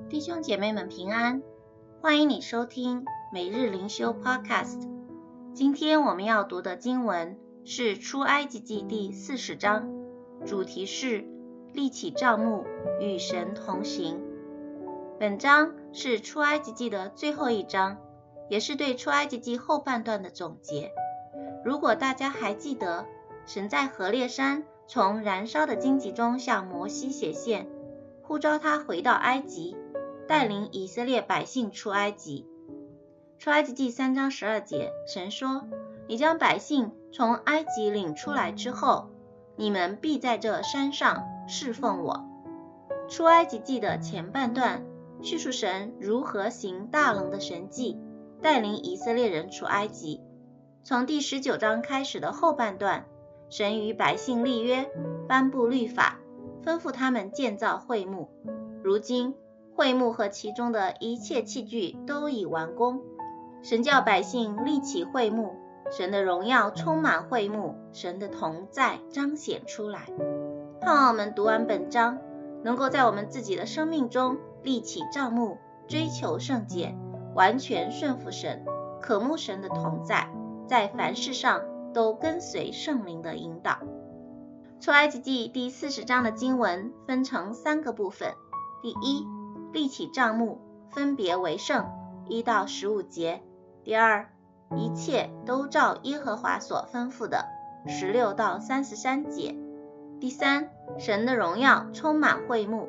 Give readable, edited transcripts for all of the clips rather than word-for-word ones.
弟兄姐妹们平安，欢迎你收听每日灵修 Podcast。 今天我们要读的经文是出埃及记第40章，主题是立起帐幕与神同行。本章是出埃及记的最后一章，也是对出埃及记后半段的总结。如果大家还记得，神在何烈山从燃烧的荆棘中向摩西显现，呼召他回到埃及，带领以色列百姓出埃及。出埃及记3章12节，神说：你将百姓从埃及领出来之后，你们必在这山上侍奉我。出埃及记的前半段叙述神如何行大能的神迹，带领以色列人出埃及。从第19章开始的后半段，神与百姓立约，颁布律法，吩咐他们建造会幕。如今会幕和其中的一切器具都已完工，神叫百姓立起会幕，神的荣耀充满会幕，神的同在彰显出来。盼望我们读完本章，能够在我们自己的生命中立起帐幕，追求圣洁，完全顺服神，渴慕神的同在，在凡事上都跟随圣灵的引导。出埃及记第40章的经文分成3个部分。第一，立起帐幕，分别为圣，1到15节。第二，一切都照耶和华所吩咐的，16到33节。第三，神的荣耀充满会幕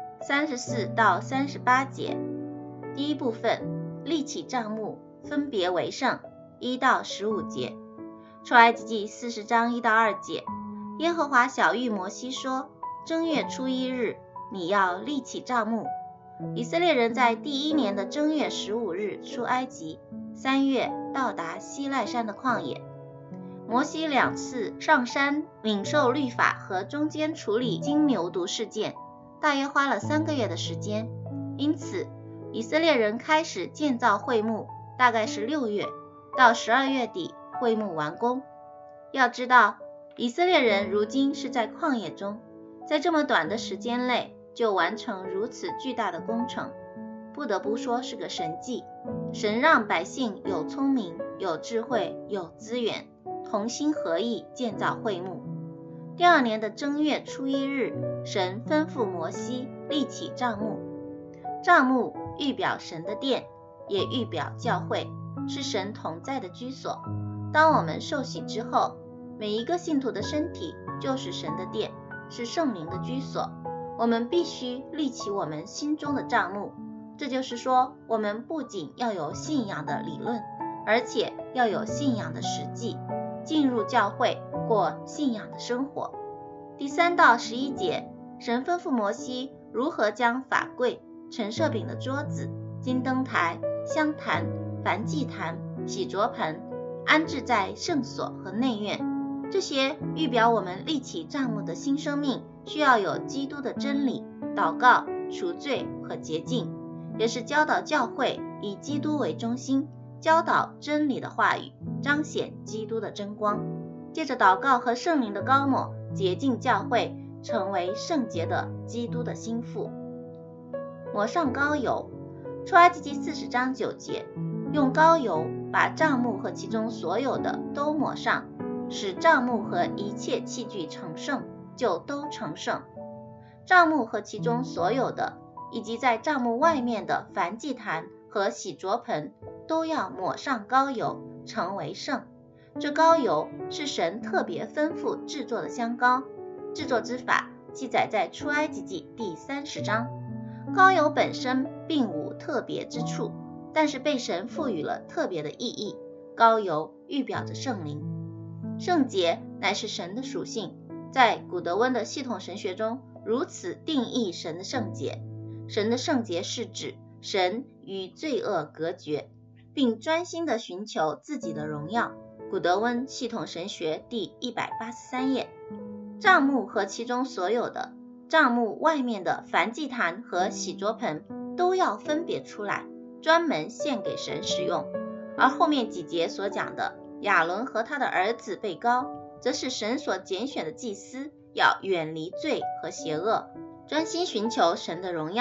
，34到38节。第一部分，立起帐幕，分别为圣，1到15节。出埃及记40章1到2节，耶和华晓谕摩西说：正月初1日，你要立起帐幕。以色列人在第1年的正月15日出埃及，3月到达西奈山的旷野。摩西2次上山领受律法和中间处理金牛犊事件，大约花了3个月的时间。因此以色列人开始建造会幕，大概是6月，到12月底会幕完工。要知道，以色列人如今是在旷野中，在这么短的时间内就完成如此巨大的工程，不得不说是个神迹。神让百姓有聪明、有智慧、有资源，同心合意建造会幕。第2年的正月初1日，神吩咐摩西立起帐幕。帐幕预表神的殿，也预表教会，是神同在的居所。当我们受洗之后，每一个信徒的身体就是神的殿，是圣灵的居所。我们必须立起我们心中的帐幕。这就是说，我们不仅要有信仰的理论，而且要有信仰的实际，进入教会过信仰的生活。第3到11节，神吩咐摩西如何将法柜、陈设饼的桌子、金灯台、香坛、燔祭坛、洗濯盆安置在圣所和内院。这些预表我们立起帐幕的新生命需要有基督的真理、祷告、赎罪和洁净，也是教导教会以基督为中心，教导真理的话语，彰显基督的真光。借着祷告和圣灵的膏抹，洁净教会，成为圣洁的基督的心腹。抹上膏油。出埃及记40章9节，用膏油把帐幕和其中所有的都抹上，使帐幕和一切器具成圣，就都成圣。帐幕和其中所有的，以及在帐幕外面的燔祭坛和洗濯盆，都要抹上膏油，成为圣。这膏油是神特别吩咐制作的香膏，制作之法记载在出埃及记第30章。膏油本身并无特别之处，但是被神赋予了特别的意义。膏油预表着圣灵。圣洁乃是神的属性，在古德温的系统神学中如此定义神的圣洁。神的圣洁是指神与罪恶隔绝，并专心地寻求自己的荣耀。古德温系统神学第183页。帐幕和其中所有的，帐幕外面的燔祭坛和洗濯盆都要分别出来，专门献给神使用。而后面几节所讲的亚伦和他的儿子被膏，则是神所拣选的祭司要远离罪和邪恶，专心寻求神的荣耀，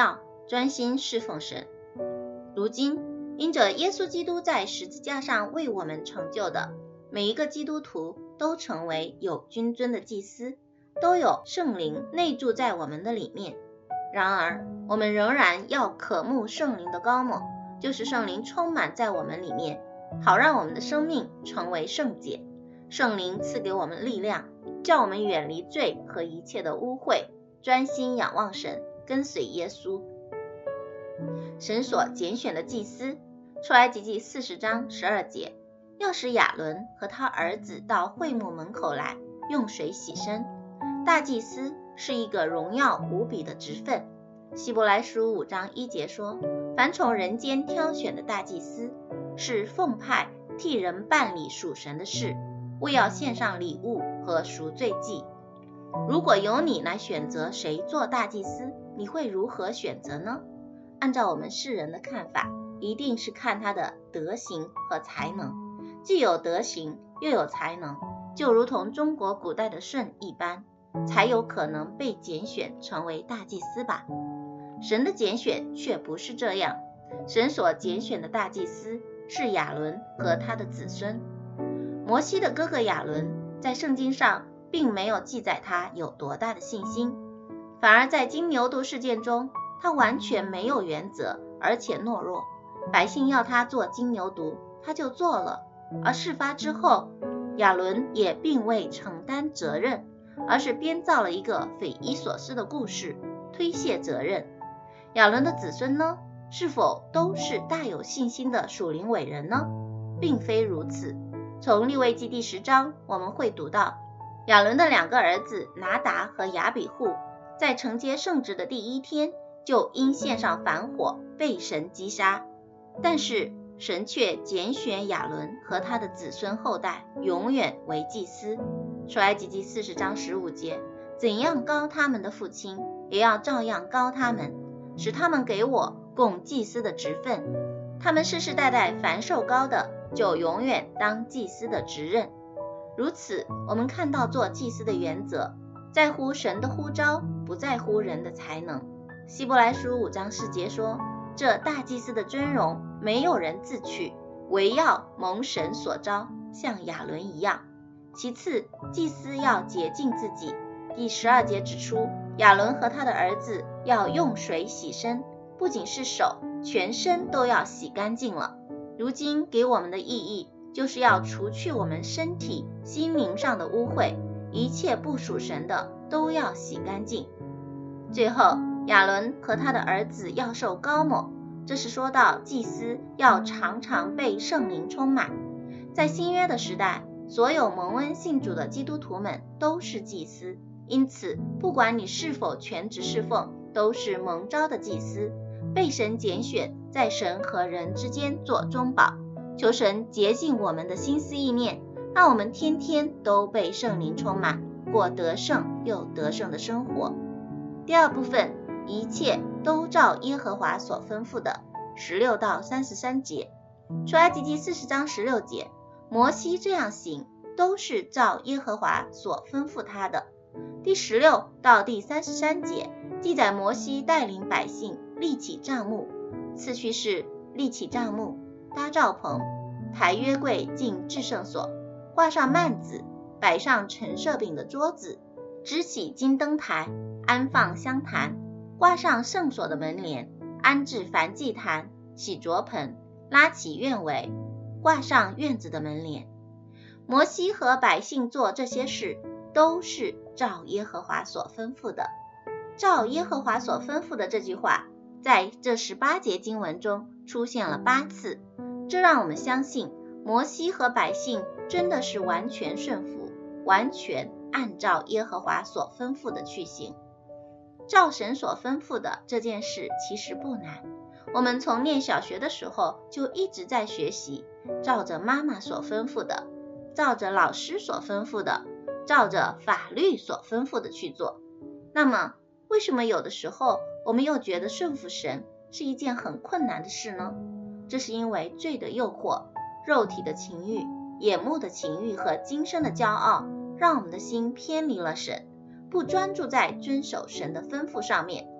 专心侍奉神。如今，因着耶稣基督在十字架上为我们成就的，每一个基督徒都成为有君尊的祭司，都有圣灵内住在我们的里面。然而，我们仍然要渴慕圣灵的膏抹，就是圣灵充满在我们里面，好让我们的生命成为圣洁。圣灵赐给我们力量，叫我们远离罪和一切的污秽，专心仰望神，跟随耶稣。神所拣选的祭司，出埃及记40章12节，要使亚伦和他儿子到会幕门口来，用水洗身。大祭司是一个荣耀无比的职分。希伯来书5章1节说，凡从人间挑选的大祭司，是奉派替人办理属神的事，为要献上礼物和赎罪祭。如果由你来选择谁做大祭司，你会如何选择呢？按照我们世人的看法，一定是看他的德行和才能，既有德行又有才能，就如同中国古代的舜一般，才有可能被拣选成为大祭司吧。神的拣选却不是这样，神所拣选的大祭司是亚伦和他的子孙。摩西的哥哥亚伦在圣经上并没有记载他有多大的信心，反而在金牛犊事件中，他完全没有原则，而且懦弱。百姓要他做金牛犊，他就做了。而事发之后，亚伦也并未承担责任，而是编造了一个匪夷所思的故事，推卸责任。亚伦的子孙呢，是否都是大有信心的属灵伟人呢？并非如此。从利未记第10章，我们会读到亚伦的2个儿子拿达和亚比户，在承接圣职的第1天，就因献上燔火被神击杀。但是神却拣选亚伦和他的子孙后代永远为祭司。出埃及记40章15节，怎样膏他们的父亲，也要照样膏他们，使他们给我供祭司的职分。他们世世代代凡受膏的，就永远当祭司的职任。如此，我们看到做祭司的原则，在乎神的呼召，不在乎人的才能。希伯来书5章4节说，这大祭司的尊荣，没有人自取，唯要蒙神所召，像亚伦一样。其次，祭司要洁净自己。第12节指出，亚伦和他的儿子要用水洗身，不仅是手，全身都要洗干净了。如今给我们的意义，就是要除去我们身体、心灵上的污秽，一切不属神的都要洗干净。最后，亚伦和他的儿子要受膏抹，这是说到祭司要常常被圣灵充满。在新约的时代，所有蒙恩信主的基督徒们都是祭司，因此不管你是否全职侍奉，都是蒙召的祭司，被神拣选，在神和人之间做中保。求神洁净我们的心思意念，让我们天天都被圣灵充满，过得胜又得胜的生活。第二部分，一切都照耶和华所吩咐的，16到33节。出埃及记40章16节，摩西这样行，都是照耶和华所吩咐他的。第16到第33节记载摩西带领百姓立起帐幕，次序是立起帐幕，搭帐篷，抬约柜进至圣所，挂上幔子，摆上陈设饼的桌子，支起金灯台，安放香坛，挂上圣所的门帘，安置燔祭坛、洗濯盆，拉起院围，挂上院子的门帘。摩西和百姓做这些事，都是照耶和华所吩咐的。照耶和华所吩咐的这句话，在这18节经文中出现了8次，这让我们相信摩西和百姓真的是完全顺服，完全按照耶和华所吩咐的去行。照神所吩咐的这件事其实不难，我们从念小学的时候就一直在学习，照着妈妈所吩咐的，照着老师所吩咐的，照着法律所吩咐的去做。那么为什么有的时候我们又觉得顺服神是一件很困难的事呢？这是因为罪的诱惑、肉体的情欲、眼目的情欲和今生的骄傲，让我们的心偏离了神，不专注在遵守神的吩咐上面。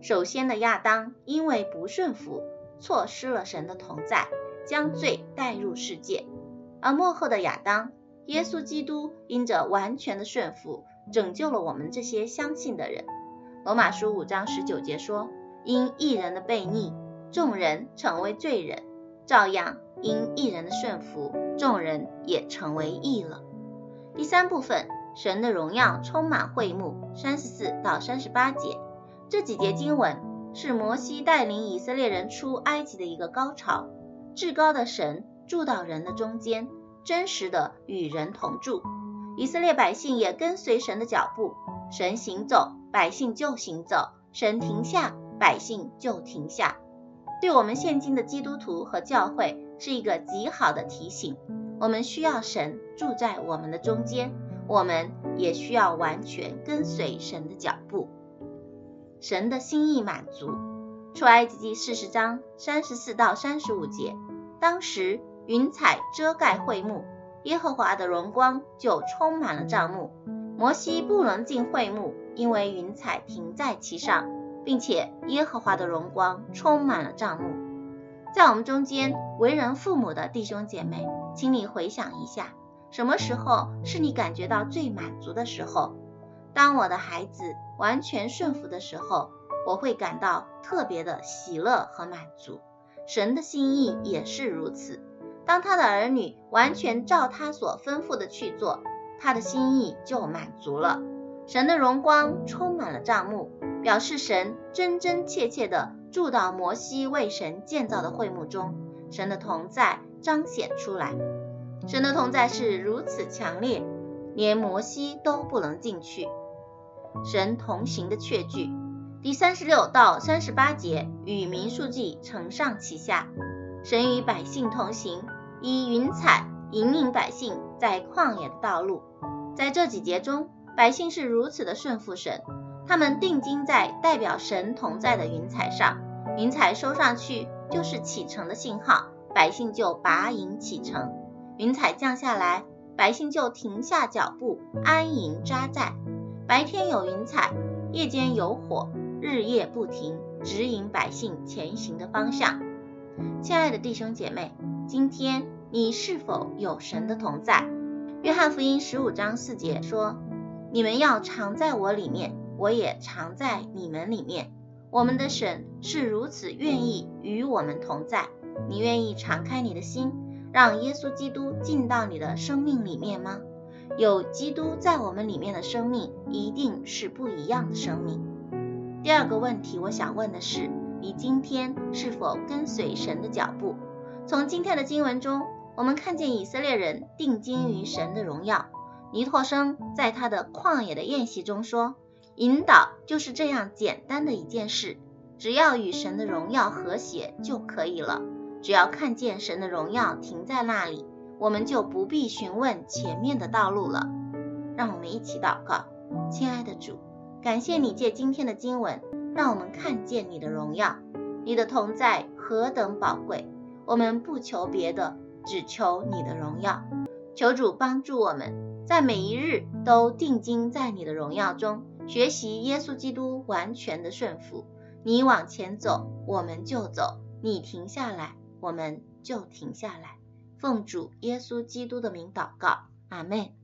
首先的亚当因为不顺服，错失了神的同在，将罪带入世界。而末后的亚当，耶稣基督因着完全的顺服，拯救了我们这些相信的人。罗马书5章19节说，因一人的悖逆，众人成为罪人，照样因一人的顺服，众人也成为义了。第三部分，神的荣耀充满会幕，34到38节。这几节经文是摩西带领以色列人出埃及的一个高潮。至高的神住到人的中间，真实的与人同住。以色列百姓也跟随神的脚步，神行走，百姓就行走；神停下，百姓就停下。对我们现今的基督徒和教会是一个极好的提醒，我们需要神住在我们的中间，我们也需要完全跟随神的脚步。神的心意满足。出埃及记40章34到35节，当时云彩遮盖会幕，耶和华的荣光就充满了帐幕。摩西不能进会幕，因为云彩停在其上，并且耶和华的荣光充满了帐幕。在我们中间为人父母的弟兄姐妹，请你回想一下，什么时候是你感觉到最满足的时候？当我的孩子完全顺服的时候，我会感到特别的喜乐和满足。神的心意也是如此，当他的儿女完全照他所吩咐的去做，他的心意就满足了。神的荣光充满了帐幕，表示神真真切切的住到摩西为神建造的会幕中，神的同在彰显出来。神的同在是如此强烈，连摩西都不能进去。神同行的确据，第36到38节与民数记承上启下。神与百姓同行，以云彩引领百姓在旷野的道路。在这几节中，百姓是如此的顺服神，他们定睛在代表神同在的云彩上，云彩收上去就是启程的信号，百姓就拔营启程。云彩降下来，百姓就停下脚步，安营扎寨。白天有云彩，夜间有火，日夜不停，指引百姓前行的方向。亲爱的弟兄姐妹，今天你是否有神的同在？约翰福音15章4节说，你们要常在我里面，我也常在你们里面。我们的神是如此愿意与我们同在，你愿意敞开你的心，让耶稣基督进到你的生命里面吗？有基督在我们里面的生命，一定是不一样的生命。第二个问题我想问的是，你今天是否跟随神的脚步？从今天的经文中，我们看见以色列人定睛于神的荣耀。尼托生在他的旷野的宴席中说，引导就是这样简单的一件事，只要与神的荣耀和谐就可以了。只要看见神的荣耀停在那里，我们就不必询问前面的道路了。让我们一起祷告。亲爱的主，感谢你借今天的经文，让我们看见你的荣耀，你的同在何等宝贵，我们不求别的，只求你的荣耀。求主帮助我们，在每一日都定睛在你的荣耀中，学习耶稣基督完全的顺服。你往前走，我们就走；你停下来，我们就停下来。奉主耶稣基督的名祷告，阿们。